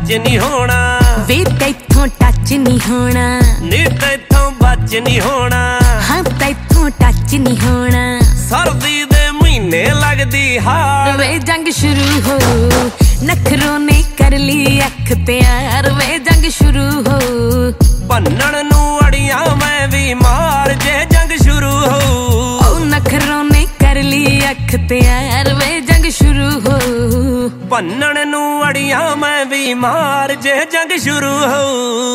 touch ਨਹੀਂ ਹੋਣਾ ਵੇ ਤੈਥੋਂ ਟੱਚ ਨਹੀਂ ਹੋਣਾ ਨੀ ਤੈਥੋਂ ਬਚ ਨਹੀਂ ਹੋਣਾ ਹਾਂ ਤੈਥੋਂ ਟੱਚ ਨਹੀਂ ਹੋਣਾ ਸਰਦੀ ਦੇ ਮਹੀਨੇ ਲੱਗਦੀ ਹਾਰ ਵੇ ਜੰਗ ਸ਼ੁਰੂ ਹੋ ਨਖਰੋਂ ਨੇ ਕਰ ਲਈ ਅੱਖ ਤਿਆਰ ਵੇ ਜੰਗ ਸ਼ੁਰੂ ਹੋ ਭੰਨਣ ਨੂੰ ਅੜੀਆਂ ਮੈਂ ਵੀ ਮਾਰ ਜੇ ਜੰਗ ਸ਼ੁਰੂ ਹੋ ਉਹ ਨਖਰੋਂ ਨੇ ਕਰ ਲਈ ਅੱਖ ਤਿਆਰ ਵੇ ਜੰਗ ਸ਼ੁਰੂ ਹੋ ਭੰਨਣ ਨੂੰ ਅੜੀਆਂ ਮੈਂ ਵੀ ਮਾਰ ਜੇ ਜੰਗ ਸ਼ੁਰੂ ਹੋ